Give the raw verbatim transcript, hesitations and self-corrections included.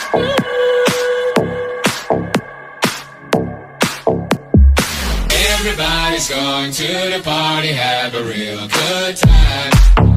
Everybody's going to the party, have a real good time.